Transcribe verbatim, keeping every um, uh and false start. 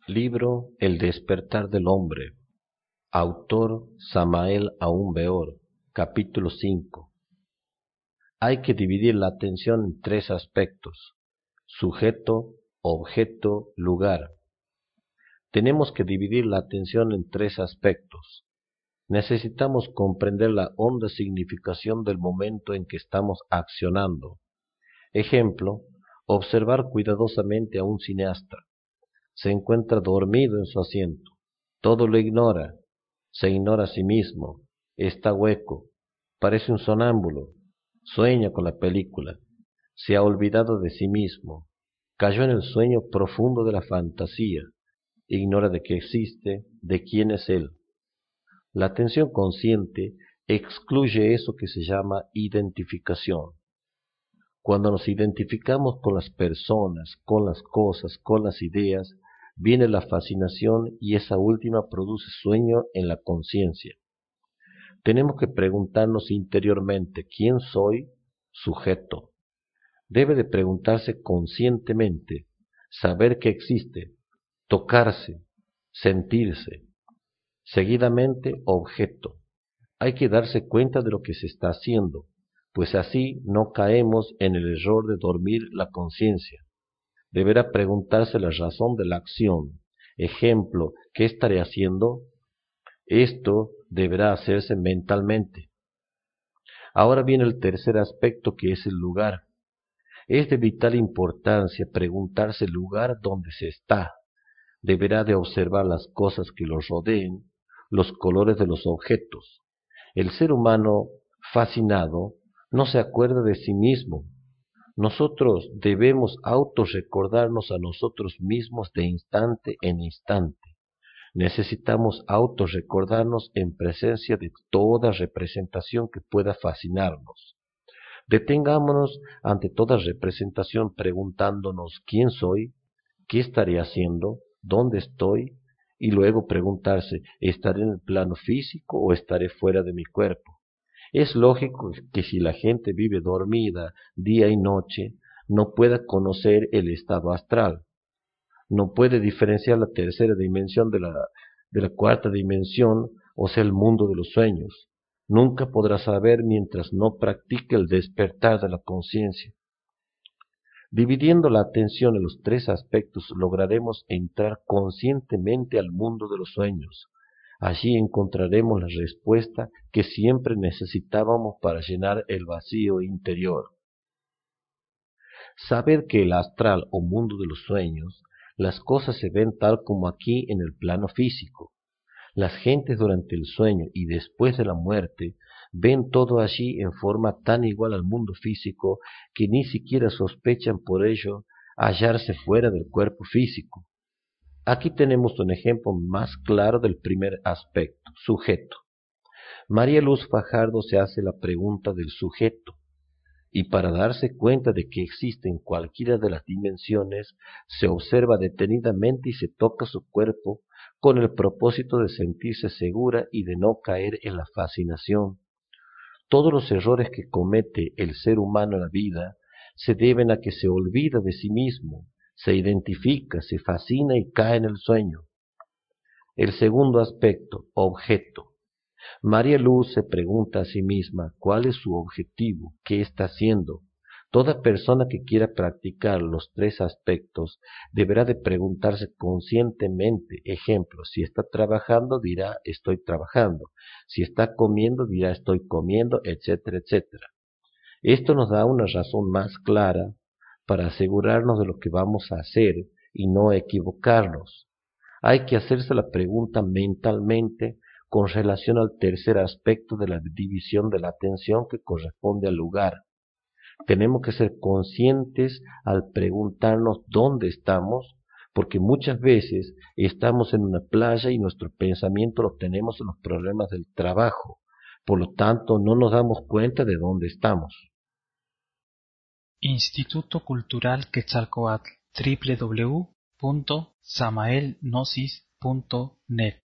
Libro El despertar del hombre. Autor Samael Aún Weor. Capítulo cinco. Hay que dividir la atención en tres aspectos: sujeto, objeto, lugar. Tenemos que dividir la atención en tres aspectos. Necesitamos comprender la honda significación del momento en que estamos accionando. Ejemplo, observar cuidadosamente a un cineasta. Se encuentra dormido en su asiento. Todo lo ignora. Se ignora a sí mismo. Está hueco. Parece un sonámbulo. Sueña con la película. Se ha olvidado de sí mismo. Cayó en el sueño profundo de la fantasía. Ignora de qué existe, de quién es él. La atención consciente excluye eso que se llama identificación. Cuando nos identificamos con las personas, con las cosas, con las ideas, viene la fascinación y esa última produce sueño en la conciencia. Tenemos que preguntarnos interiormente: ¿quién soy? Sujeto. Debe de preguntarse conscientemente, saber que existe, tocarse, sentirse. Seguidamente, objeto. Hay que darse cuenta de lo que se está haciendo, pues así no caemos en el error de dormir la conciencia. Deberá preguntarse la razón de la acción. Ejemplo, ¿qué estaré haciendo? Esto deberá hacerse mentalmente. Ahora viene el tercer aspecto, que es el lugar. Es de vital importancia preguntarse el lugar donde se está. Deberá de observar las cosas que los rodeen, los colores de los objetos. El ser humano fascinado no se acuerda de sí mismo. Nosotros debemos autorrecordarnos a nosotros mismos de instante en instante. Necesitamos autorrecordarnos en presencia de toda representación que pueda fascinarnos. Detengámonos ante toda representación preguntándonos: ¿quién soy? ¿Qué estaré haciendo? ¿Dónde estoy? Y luego preguntarse: ¿estaré en el plano físico o estaré fuera de mi cuerpo? Es lógico que si la gente vive dormida día y noche, no pueda conocer el estado astral. No puede diferenciar la tercera dimensión de la, de la cuarta dimensión, o sea, el mundo de los sueños. Nunca podrá saber mientras no practique el despertar de la conciencia. Dividiendo la atención en los tres aspectos, lograremos entrar conscientemente al mundo de los sueños. Allí encontraremos la respuesta que siempre necesitábamos para llenar el vacío interior. Saber que el astral o mundo de los sueños, las cosas se ven tal como aquí en el plano físico. Las gentes durante el sueño y después de la muerte ven todo allí en forma tan igual al mundo físico que ni siquiera sospechan por ello hallarse fuera del cuerpo físico. Aquí tenemos un ejemplo más claro del primer aspecto: sujeto. María Luz Fajardo se hace la pregunta del sujeto, y para darse cuenta de que existe en cualquiera de las dimensiones, se observa detenidamente y se toca su cuerpo con el propósito de sentirse segura y de no caer en la fascinación. Todos los errores que comete el ser humano en la vida se deben a que se olvida de sí mismo, se identifica, se fascina y cae en el sueño. El segundo aspecto, objeto. María Luz se pregunta a sí misma cuál es su objetivo, qué está haciendo. Toda persona que quiera practicar los tres aspectos deberá de preguntarse conscientemente. Ejemplo, si está trabajando dirá: estoy trabajando. Si está comiendo dirá: estoy comiendo, etcétera, etcétera. Esto nos da una razón más clara para asegurarnos de lo que vamos a hacer y no equivocarnos. Hay que hacerse la pregunta mentalmente con relación al tercer aspecto de la división de la atención, que corresponde al lugar. Tenemos que ser conscientes al preguntarnos dónde estamos, porque muchas veces estamos en una playa y nuestro pensamiento lo tenemos en los problemas del trabajo. Por lo tanto, no nos damos cuenta de dónde estamos. Instituto Cultural Quetzalcóatl, doble u doble u doble u punto samael gnosis punto net